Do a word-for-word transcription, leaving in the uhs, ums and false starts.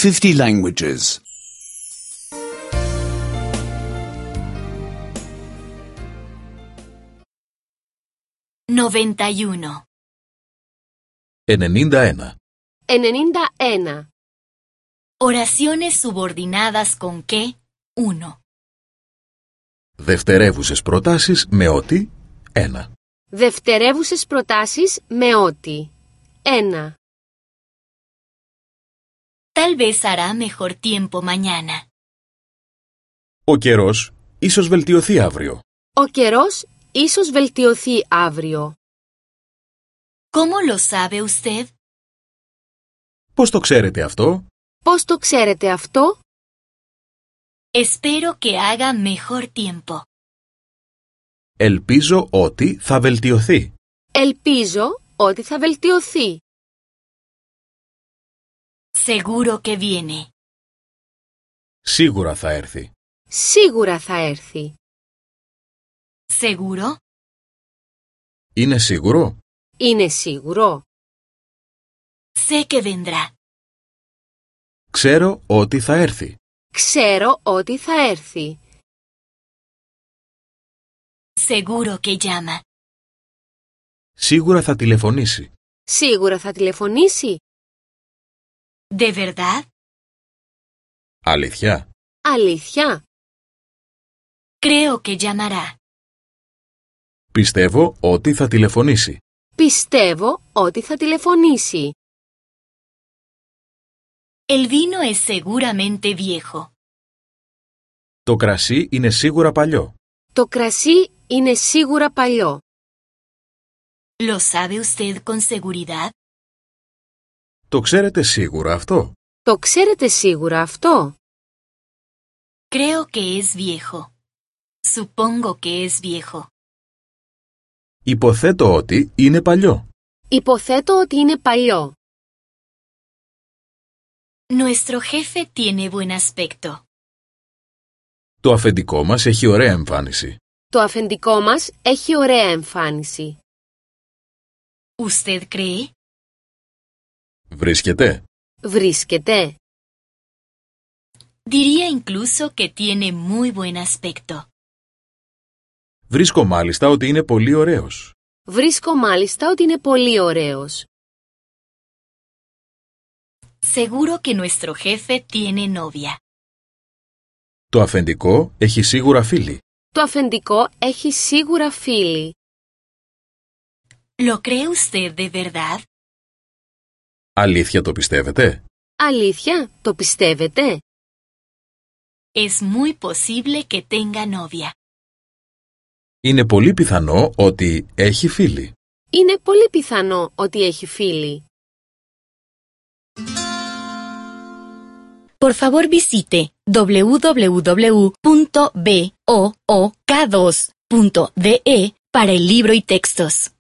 fifty languages. noventa y uno. ενενήντα ένα. ενενήντα ένα. Oraciones subordinadas con que, uno. Δευτερεύουσες προτάσεις με ότι ένα. Δευτερεύουσες προτάσεις με ότι ένα. Tal vez hará mejor tiempo mañana. Ο καιρός ίσως βελτιωθεί αύριο. Ο καιρός ίσως βελτιωθεί αύριο. ¿Cómo lo sabe usted? Πώς το ξέρετε αυτό? Πώς το ξέρετε αυτό? Espero que haga mejor tiempo. Ελπίζω ότι θα βελτιωθεί. Ελπίζω ότι θα βελτιωθεί. Seguro que viene. Σίγουρα θα έρθει. Σίγουρα θα έρθει. ¿Seguro? Είναι σίγουρο? Είναι σίγουρο. Sé que vendrá. Ξέρω ότι θα έρθει. Ξέρω ότι θα έρθει. Seguro que llama. Σίγουρα θα τηλεφωνήσει. Σίγουρα θα τηλεφωνήσει. ¿De verdad? Αλήθεια? Αλήθεια. Creo que llamará. Πιστεύω ότι θα τηλεφωνήσει. Πιστεύω ότι θα τηλεφωνήσει. El vino es seguramente viejo. Το κρασί είναι σίγουρα παλιό. Το κρασί είναι σίγουρα παλιό. ¿Lo sabe usted con seguridad? Το ξέρετε σίγουρα αυτό? Το ξέρετε σίγουρα αυτό? Creo que es viejo. Supongo que es viejo. Υποθέτω ότι είναι παλιό. Υποθέτω ότι είναι παλιό. Nuestro jefe tiene buen aspecto. Το αφεντικό μας έχει ωραία εμφάνιση. Το αφεντικό μας έχει ωραία εμφάνιση. ¿Usted cree? Βρίσκεται? Βρίσκεται. Diría incluso que tiene muy buen aspecto. Βρίσκω μάλιστα ότι είναι πολύ ωραίος. Βρίσκω μάλιστα ότι είναι πολύ ωραίος. Seguro que nuestro jefe tiene novia. Το αφεντικό έχει σίγουρα φίλη. Το αφεντικό έχει σίγουρα φίλη. ¿Lo cree usted de verdad? Αλήθεια το πιστεύετε? Αλήθεια, το πιστεύετε? Es muy posible que tenga novia. Είναι πολύ πιθανό ότι έχει φίλη. Είναι πολύ πιθανό ότι έχει φίλη. Por favor visite doble u doble u doble u punto book dos punto de para el libro y textos.